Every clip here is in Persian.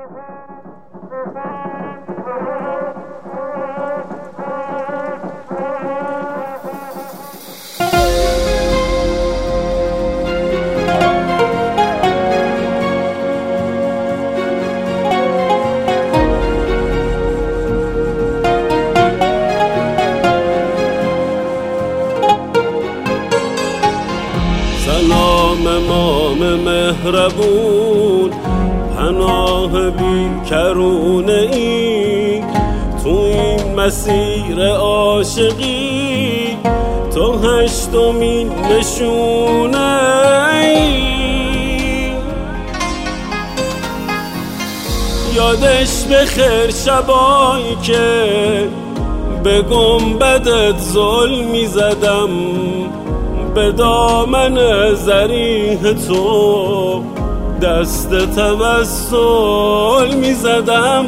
سلام امام مهربون، پناه بی کرونه ای، تو این مسیر عاشقی تو هشتمین نشونه ای. یادش بخیر شبایی که به گنبدت ظلمی زدم، به دامن زریح تو دست توسل می زدم.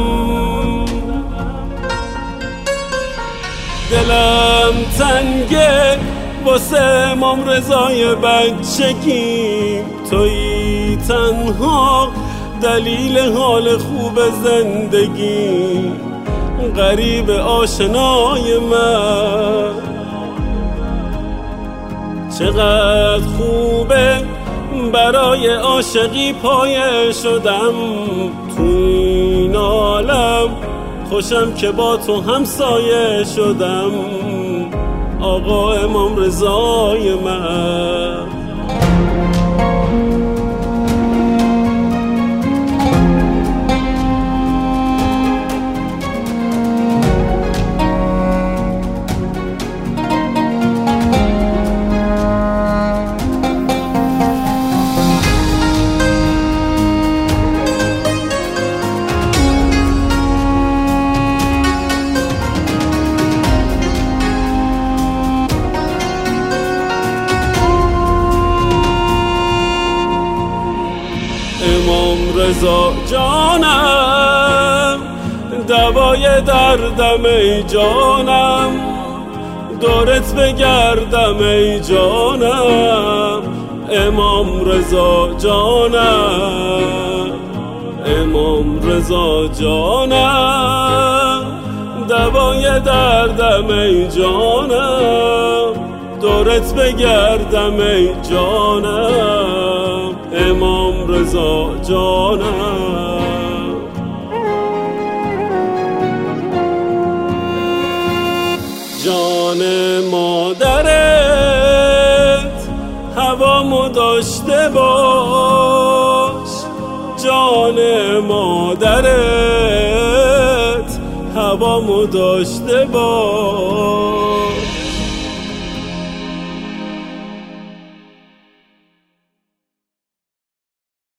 دلم تنگه واسه امام رضای بچگی، تویی تنها دلیل حال خوب زندگی، غریب آشنای من. چقدر خوبه برای عاشقی پایه شدم، تو این عالم خوشم که با تو همسایه شدم، آقا امام رضای من. امام رضا جانم، دوای دردم ای جانم، دورت بگردم ای جانم. امام رضا جانم، امام رضا جانم، دوای دردم ای جانم، دورت بگردم ای جانم. امام رضا جانم. جان مادرت هوامو داشته باش، جان مادرت هوامو داشته باش.